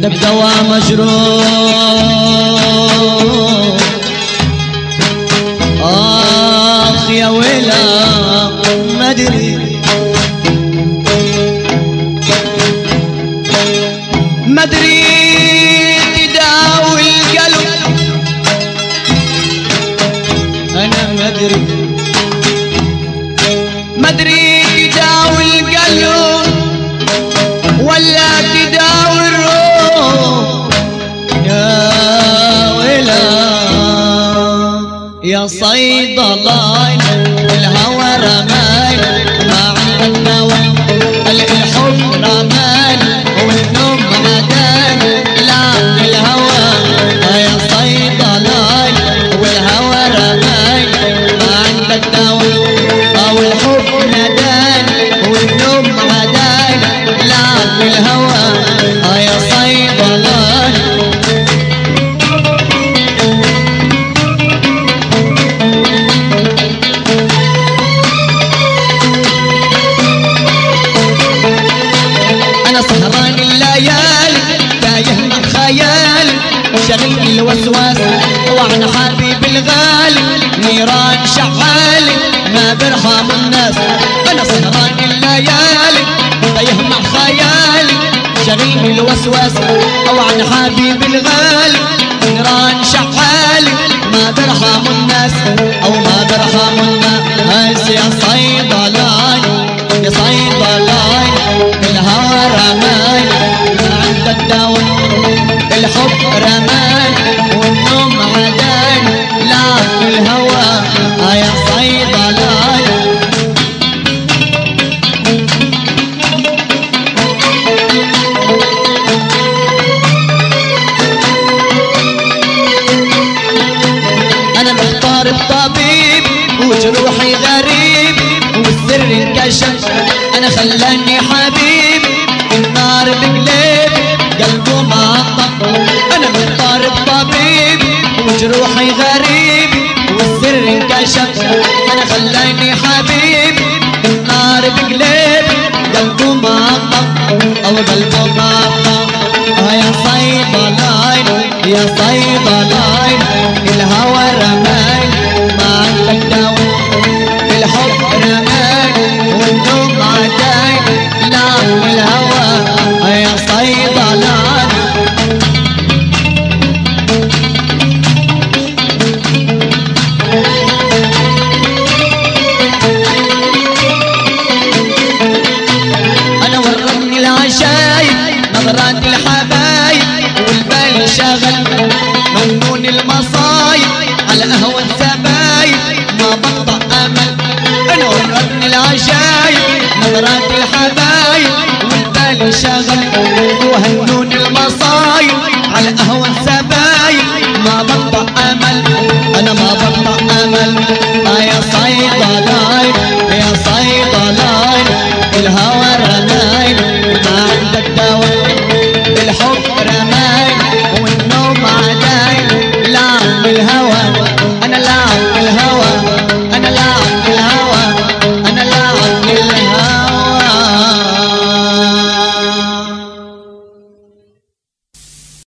عندك دواء مجروح آخ يا ويلا ما أدري ما أدري تداوي القلب أنا ما أدري ما أدري تداوي القلب ولا تداوي الروح يا ويلا يا صيدلان الهوى رماني ما عندك دواء الحب رماني والنوم عداني لا الهوى يا صيدلان والهوى رماني ما عندك دواء او الحب نداني والنوم عداني لا الهوى يا صيدلان سهران الليالي تايه من خيالي شغلني الوسواس وعن حبيب الغالي نيران شعالي ما برحم الناس انا سهران الليالي تايه من خيالي شغلني الوسواس وعن حبيب الغالي نيران شعالي ما برحم الناس او ما برحم الناس يا صيدلان يا صيدلان الهوى رماني ما عندك دواء الحب رماني والنوم عداني لا الهوى يا صيدلان انا محتار الطبيب وجروحي غريب والسر انكشف انا خلاني حبيب النار بقلبي قلبه معطب انا محتار الطبيب وجروحي غريب والسر انكشف انا خلاني حبيب النار بقلبي قلبه معطب او قلبه معطب يا صيدلان يا صيدلان الهوى رماني ما عندك دواء الحب رماني والنوم عداني لا الهوى يا صيدلان انا ورطني العشايب نظرات الحبايب والبال شغل ممنون المصايب على قهوة الزبايب ما بطأ امل انا ورطني العشايب نظرات الحبايب والبال شغل وهنون المصايب على قهوة الزبايب ما بطأ امل انا ما بطأ امل يا صيدلان يا صيدلان الهوى رماني ما عندك دواء الحب رماني والنوم عداني لا الهوى انا لا